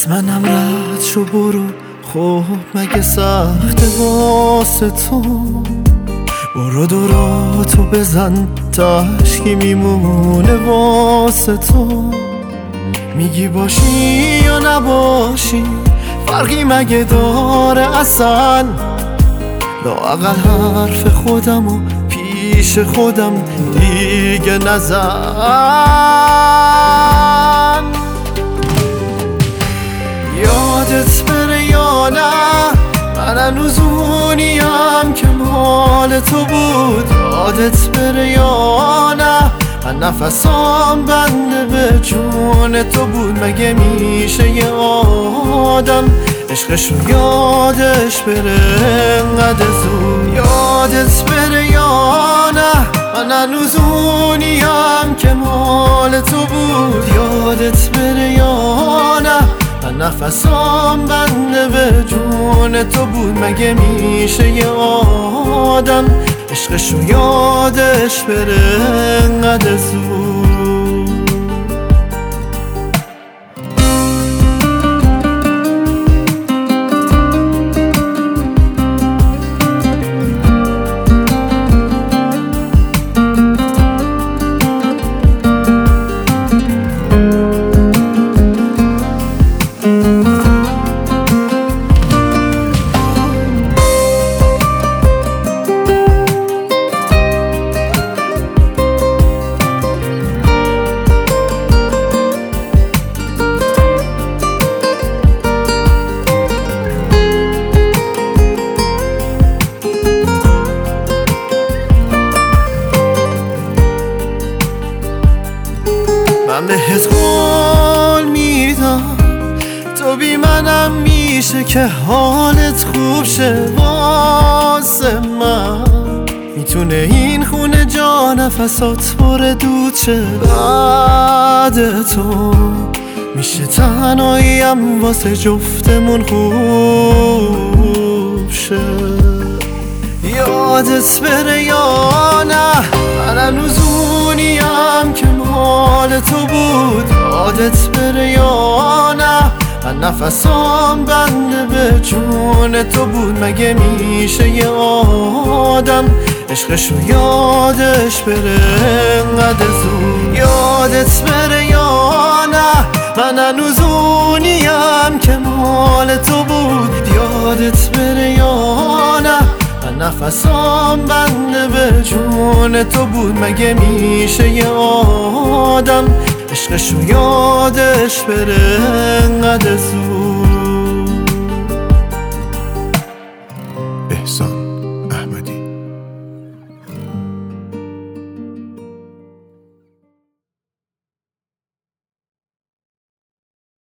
از منم رد شو برو، خب مگه سخته واسه تو؟ برو دوراتو بزن تا عشقی میمونه واسه تو. میگی باشی یا نباشی فرقی مگه داره اصلا؟ لااقل حرف خودمو پیش خودم دیگه نزن. یادت بره یا نه من هنوز اونیم که مال تو بود؟ یادت بره یا نه من نفسام بنده به جون تو بود؟ مگه میشه یه آدم عشقش رو یادش بره انقدر زود؟ یادت بره یا نه من هنوز اونیم که مال تو بود؟ یادت بره یا نه من نفسام بنده به جون تو بود؟ مگه میشه یه آدم عشقش رو یادش بره انقدر زود؟ من بهت قول میدم تو بی منم میشه که حالت خوب شه واسه من. میتونه این خونه جا نفسات پر دود شه بعد تو. میشه تنهاییم واسه جفتمون خوب شه. یادت بره یا نه من هنوز اونیم که مال تو بود؟ یادت بره یا نه من نفسام بنده به جون تو بود؟ مگه میشه یه آدم عشقش رو یادش بره انقدر زود؟ یادت بره یا نه من هنوز اونیم که مال تو بود؟ یادت بره یا نه من نفسام بنده به جون تو بود؟ مگه میشه یه آدم عشقش رو یادش بره انقدر زود؟